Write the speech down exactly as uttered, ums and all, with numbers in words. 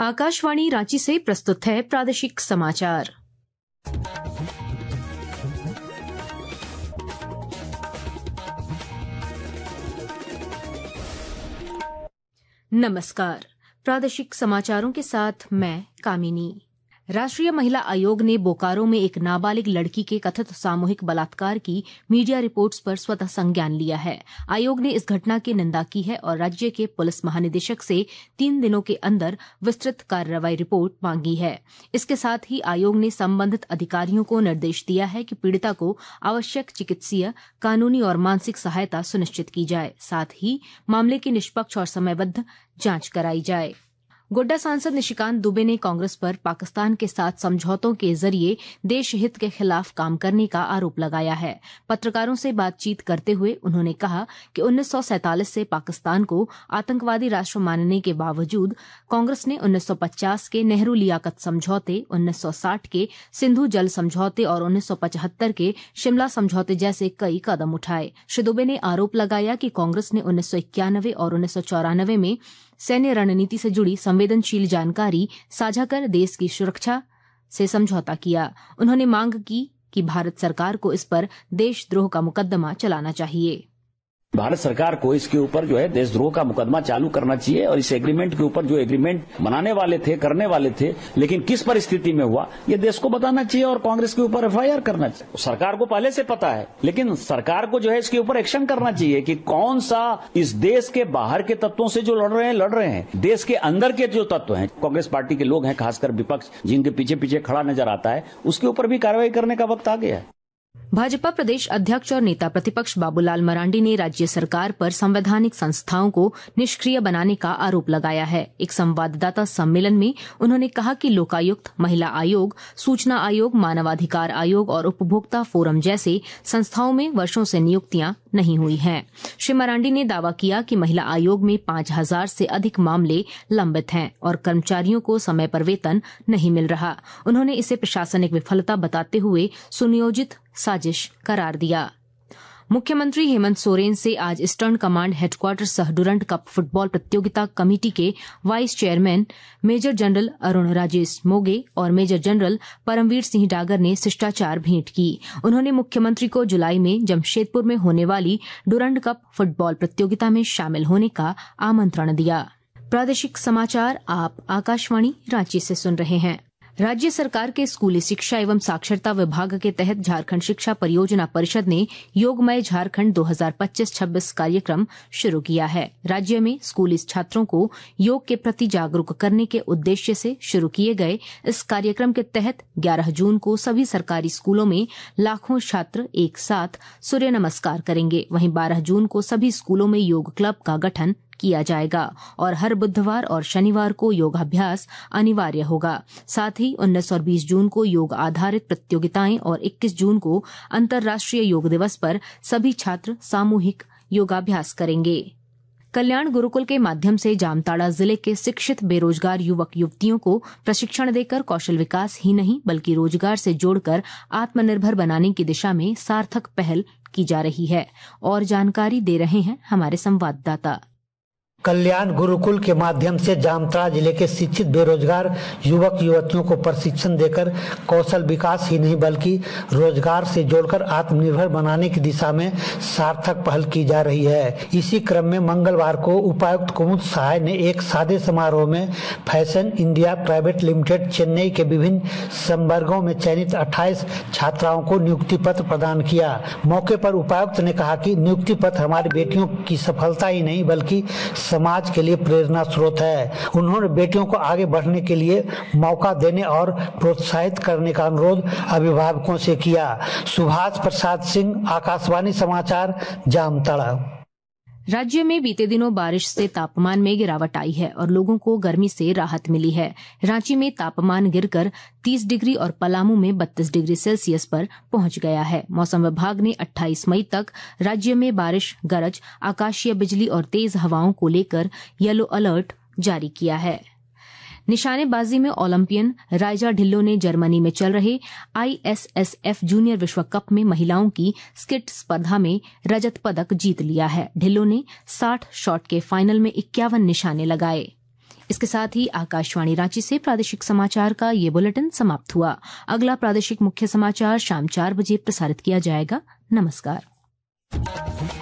आकाशवाणी रांची से प्रस्तुत है प्रादेशिक समाचार। नमस्कार, प्रादेशिक समाचारों के साथ मैं कामिनी। राष्ट्रीय महिला आयोग ने बोकारो में एक नाबालिग लड़की के कथित सामूहिक बलात्कार की मीडिया रिपोर्ट्स पर स्वतः संज्ञान लिया है। आयोग ने इस घटना की निंदा की है और राज्य के पुलिस महानिदेशक से तीन दिनों के अंदर विस्तृत कार्रवाई रिपोर्ट मांगी है। इसके साथ ही आयोग ने संबंधित अधिकारियों को निर्देश दिया है कि पीड़िता को आवश्यक चिकित्सीय, कानूनी और मानसिक सहायता सुनिश्चित की जाए। साथ ही मामले की निष्पक्ष और समयबद्ध जांच कराई जाए। गोड्डा सांसद निशिकांत दुबे ने कांग्रेस पर पाकिस्तान के साथ समझौतों के जरिए देश हित के खिलाफ काम करने का आरोप लगाया है। पत्रकारों से बातचीत करते हुए उन्होंने कहा कि उन्नीस सौ सैंतालीस से पाकिस्तान को आतंकवादी राष्ट्र मानने के बावजूद कांग्रेस ने उन्नीस सौ पचास के नेहरू लियाकत समझौते, उन्नीस सौ साठ के सिंधु जल समझौते और उन्नीस सौ पचहत्तर के शिमला समझौते जैसे कई कदम उठाए। श्री दुबे ने आरोप लगाया कि कांग्रेस ने उन्नीस सौ इक्यानवे और उन्नीस सौ चौरानवे में सैन्य रणनीति से जुड़ी संवेदनशील जानकारी साझा कर देश की सुरक्षा से समझौता किया। उन्होंने मांग की कि भारत सरकार को इस पर देशद्रोह का मुकदमा चलाना चाहिए। भारत सरकार को इसके ऊपर जो है देशद्रोह का मुकदमा चालू करना चाहिए और इस एग्रीमेंट के ऊपर जो एग्रीमेंट बनाने वाले थे, करने वाले थे, लेकिन किस परिस्थिति में हुआ ये देश को बताना चाहिए और कांग्रेस के ऊपर एफ आई आर करना चाहिए। सरकार को पहले से पता है, लेकिन सरकार को जो है इसके ऊपर एक्शन करना चाहिए कि कौन सा इस देश के बाहर के तत्वों से जो लड़ रहे हैं लड़ रहे हैं, देश के अंदर के जो तत्व हैं, कांग्रेस पार्टी के लोग हैं, खासकर विपक्ष जिनके पीछे पीछे खड़ा नजर आता है, उसके ऊपर भी कार्रवाई करने का वक्त आ गया है। भाजपा प्रदेश अध्यक्ष और नेता प्रतिपक्ष बाबूलाल मरांडी ने राज्य सरकार पर संवैधानिक संस्थाओं को निष्क्रिय बनाने का आरोप लगाया है। एक संवाददाता सम्मेलन में उन्होंने कहा कि लोकायुक्त, महिला आयोग, सूचना आयोग, मानवाधिकार आयोग और उपभोक्ता फोरम जैसे संस्थाओं में वर्षों से नियुक्तियां नहीं हुई हैं। श्री मरांडी ने दावा किया कि महिला आयोग में पांच हजार से अधिक मामले लंबित हैं और कर्मचारियों को समय पर वेतन नहीं मिल रहा। उन्होंने इसे प्रशासनिक विफलता बताते हुए सुनियोजित साजिश करार दिया। मुख्यमंत्री हेमंत सोरेन से आज ईस्टर्न कमांड हेडक्वार्टर सह डुरंड कप फुटबॉल प्रतियोगिता कमेटी के vice chairman major general Arun Rajesh Moge और मेजर जनरल परमवीर सिंह डागर ने शिष्टाचार भेंट की। उन्होंने मुख्यमंत्री को जुलाई में जमशेदपुर में होने वाली डुरंड कप फुटबॉल प्रतियोगिता में शामिल होने का आमंत्रण दिया। प्रादेशिक समाचार आप आकाशवाणी रांची से सुन रहे हैं। राज्य सरकार के स्कूली शिक्षा एवं साक्षरता विभाग के तहत झारखंड शिक्षा परियोजना परिषद ने योगमय झारखंड दो हज़ार पच्चीस छब्बीस कार्यक्रम शुरू किया है। राज्य में स्कूली छात्रों को योग के प्रति जागरूक करने के उद्देश्य से शुरू किए गए इस कार्यक्रम के तहत ग्यारह जून को सभी सरकारी स्कूलों में लाखों छात्र एक साथ सूर्य नमस्कार करेंगे। वहीं बारह जून को सभी स्कूलों में योग क्लब का गठन किया जाएगा और हर बुधवार और शनिवार को योगाभ्यास अनिवार्य होगा। साथ ही उन्नीस और बीस जून को योग आधारित प्रतियोगिताएं और इक्कीस जून को अंतर्राष्ट्रीय योग दिवस पर सभी छात्र सामूहिक योगाभ्यास करेंगे। कल्याण गुरुकुल के माध्यम से जामताड़ा जिले के शिक्षित बेरोजगार युवक युवतियों को प्रशिक्षण देकर कौशल विकास ही नहीं बल्कि रोजगार से जोड़कर आत्मनिर्भर बनाने की दिशा में सार्थक पहल की जा रही है। और जानकारी दे रहे हैं हमारे संवाददाता। कल्याण गुरुकुल के माध्यम से जामताड़ा जिले के शिक्षित बेरोजगार युवक युवतियों को प्रशिक्षण देकर कौशल विकास ही नहीं बल्कि रोजगार से जोड़कर आत्मनिर्भर बनाने की दिशा में सार्थक पहल की जा रही है। इसी क्रम में मंगलवार को उपायुक्त कुमुद सहाय ने एक सादे समारोह में fashion India private limited Chennai के विभिन्न संवर्गों में चयनित अट्ठाईस छात्राओं को नियुक्ति पत्र प्रदान किया। मौके पर उपायुक्त ने कहा कि नियुक्ति पत्र हमारी बेटियों की सफलता ही नहीं बल्कि समाज के लिए प्रेरणा स्रोत है। उन्होंने बेटियों को आगे बढ़ने के लिए मौका देने और प्रोत्साहित करने का अनुरोध अभिभावकों से किया। सुभाष प्रसाद सिंह, आकाशवाणी समाचार, जामताड़ा। राज्य में बीते दिनों बारिश से तापमान में गिरावट आई है और लोगों को गर्मी से राहत मिली है। रांची में तापमान गिरकर तीस डिग्री और पलामू में बत्तीस डिग्री सेल्सियस पर पहुंच गया है। मौसम विभाग ने अट्ठाईस मई तक राज्य में बारिश, गरज, आकाशीय बिजली और तेज हवाओं को लेकर येलो अलर्ट जारी किया है। निशानेबाजी में ओलंपियन राइजा ढिल्लो ने जर्मनी में चल रहे I S S F junior विश्व कप में महिलाओं की स्किट स्पर्धा में रजत पदक जीत लिया है। ढिल्लो ने साठ शॉट के फाइनल में इक्यावन निशाने लगाए। इसके साथ ही आकाशवाणी रांची से प्रादेशिक समाचार का ये बुलेटिन समाप्त हुआ। अगला प्रादेशिक मुख्य समाचार शाम चार बजे प्रसारित किया जाएगा। नमस्कार।